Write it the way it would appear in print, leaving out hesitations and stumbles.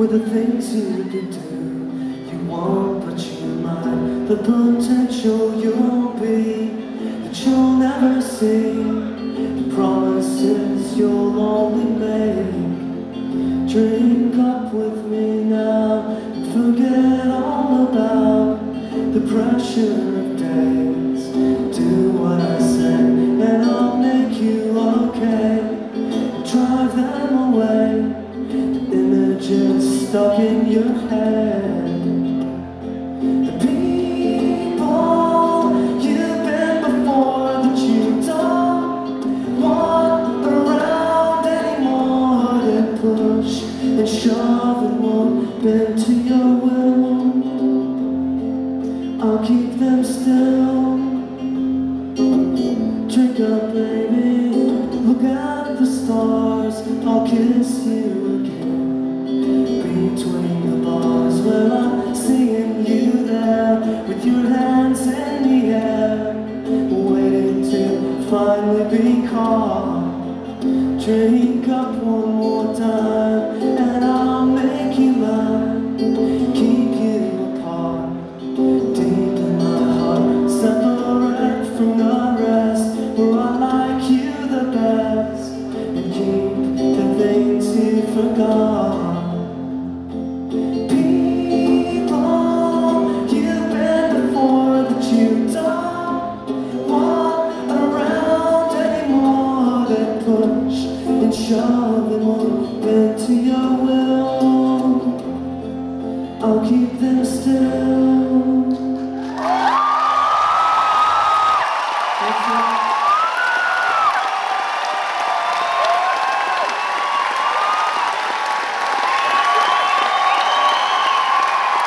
with the things you could do. You won't, but you might. The potential you'll be, that you'll never see. The promises you'll only make. Drink up with me now and forget all about the pressure of days. Do what I say and I'll make you okay. Drive them away, the images stuck in your head. The people you've been before that you don't want around anymore. They push and shove and won't bend to your will. I'll keep them still. Drink up, baby, look at the stars. I'll kiss you again between the bars where I'm seeing you there with your hands in the air, waiting to finally be caught. Drink up one more time and I'll make you mine, keep you apart, deep in my heart, separate from the rest, where I like you the best and keep the things you forgot. People you've been before that you don't want around anymore. They push and shove and won't bend to your will. I'll keep them still.